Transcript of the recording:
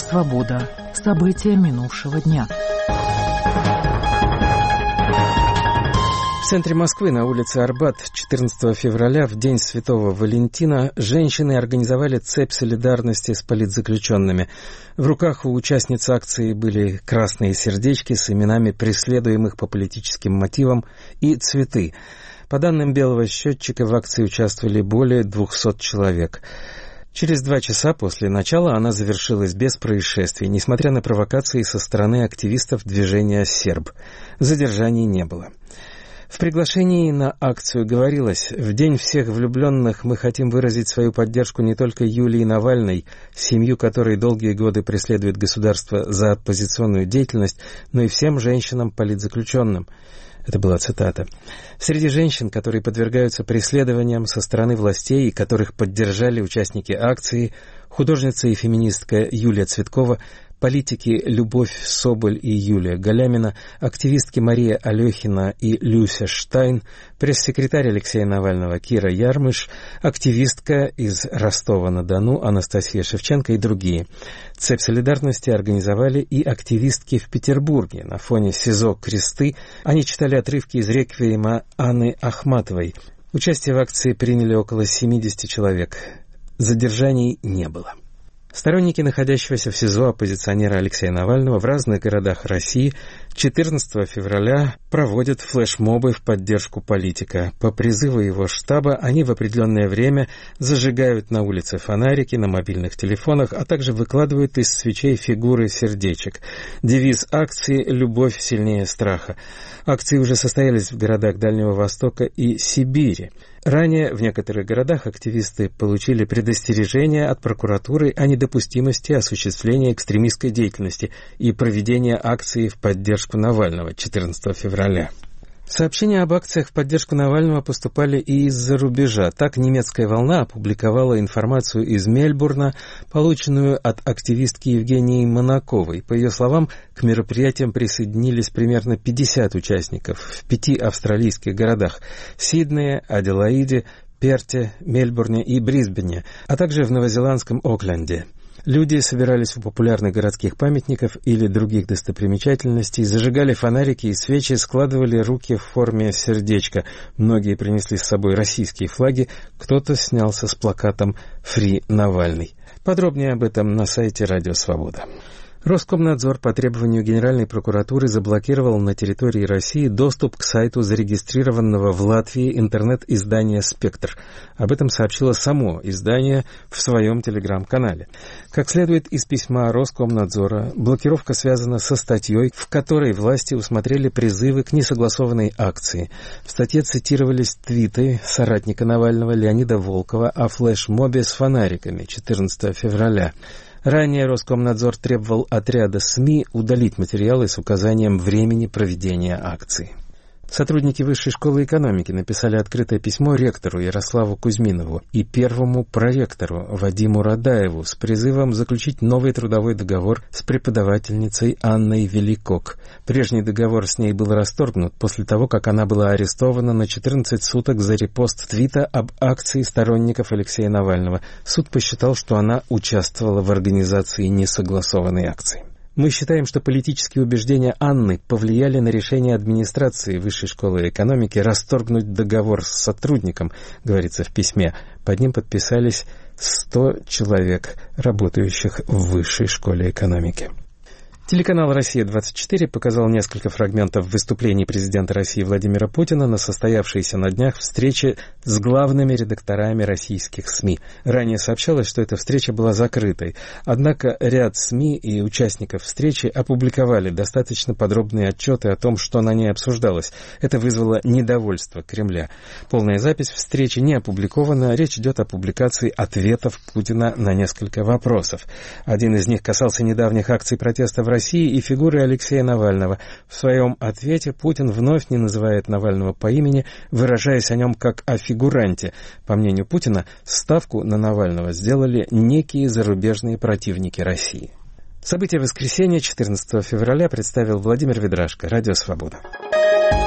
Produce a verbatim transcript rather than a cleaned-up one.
Свобода. События минувшего дня. В центре Москвы, на улице Арбат, четырнадцатого февраля, в день Святого Валентина, женщины организовали цепь солидарности с политзаключенными. В руках у участниц акции были красные сердечки с именами преследуемых по политическим мотивам и цветы. По данным белого счетчика, в акции участвовали более двухсот человек. Через два часа после начала она завершилась без происшествий, несмотря на провокации со стороны активистов движения «Серб». Задержаний не было. В приглашении на акцию говорилось: «В день всех влюбленных мы хотим выразить свою поддержку не только Юлии Навальной, семью которой долгие годы преследует государство за оппозиционную деятельность, но и всем женщинам-политзаключенным». Это была цитата. Среди женщин, которые подвергаются преследованиям со стороны властей и которых поддержали участники акции, художница и феминистка Юлия Цветкова, политики Любовь Соболь и Юлия Галямина, активистки Мария Алехина и Люся Штайн, пресс-секретарь Алексея Навального Кира Ярмыш, активистка из Ростова-на-Дону Анастасия Шевченко и другие. Цепь солидарности организовали и активистки в Петербурге. На фоне СИЗО «Кресты» они читали отрывки из реквиема Анны Ахматовой. Участие в акции приняли около семидесяти человек. Задержаний не было. Сторонники находящегося в СИЗО оппозиционера Алексея Навального в разных городах России четырнадцатого февраля проводят флешмобы в поддержку политика. По призыву его штаба они в определенное время зажигают на улице фонарики на мобильных телефонах, а также выкладывают из свечей фигуры сердечек. Девиз акции «Любовь сильнее страха». Акции уже состоялись в городах Дальнего Востока и Сибири. Ранее в некоторых городах активисты получили предостережение от прокуратуры о недопустимости осуществления экстремистской деятельности и проведения акции в поддержку Навального четырнадцатого февраля. Сообщения об акциях в поддержку Навального поступали и из-за рубежа. Так, немецкая «Волна» опубликовала информацию из Мельбурна, полученную от активистки Евгении Монаковой. По ее словам, к мероприятиям присоединились примерно пятьдесят участников в пяти австралийских городах – Сиднее, Аделаиде, Перте, Мельбурне и Брисбене, а также в новозеландском Окленде. Люди собирались у популярных городских памятников или других достопримечательностей, зажигали фонарики и свечи, складывали руки в форме сердечка. Многие принесли с собой российские флаги, кто-то снялся с плакатом «Фри Навальный». Подробнее об этом на сайте «Радио Свобода». Роскомнадзор по требованию Генеральной прокуратуры заблокировал на территории России доступ к сайту зарегистрированного в Латвии интернет-издания «Спектр». Об этом сообщило само издание в своем телеграм-канале. Как следует из письма Роскомнадзора, блокировка связана со статьей, в которой власти усмотрели призывы к несогласованной акции. В статье цитировались твиты соратника Навального Леонида Волкова о флешмобе с фонариками четырнадцатого февраля. Ранее Роскомнадзор требовал от ряда СМИ удалить материалы с указанием времени проведения акции. Сотрудники Высшей школы экономики написали открытое письмо ректору Ярославу Кузьминову и первому проректору Вадиму Радаеву с призывом заключить новый трудовой договор с преподавательницей Анной Великок. Прежний договор с ней был расторгнут после того, как она была арестована на четырнадцать суток за репост твита об акции сторонников Алексея Навального. Суд посчитал, что она участвовала в организации несогласованной акции. Мы считаем, что политические убеждения Анны повлияли на решение администрации Высшей школы экономики расторгнуть договор с сотрудником, говорится в письме. Под ним подписались сто человек, работающих в Высшей школе экономики. Телеканал «Россия-двадцать четыре» показал несколько фрагментов выступлений президента России Владимира Путина на состоявшейся на днях встрече с главными редакторами российских СМИ. Ранее сообщалось, что эта встреча была закрытой. Однако ряд СМИ и участников встречи опубликовали достаточно подробные отчеты о том, что на ней обсуждалось. Это вызвало недовольство Кремля. Полная запись встречи не опубликована. Речь идет о публикации ответов Путина на несколько вопросов. Один из них касался недавних акций протеста в России и фигуры Алексея Навального. В своем ответе Путин вновь не называет Навального по имени, выражаясь о нем как о фигуранте. По мнению Путина, ставку на Навального сделали некие зарубежные противники России. События воскресенья четырнадцатого февраля представил Владимир Ведрашко, Радио Свобода.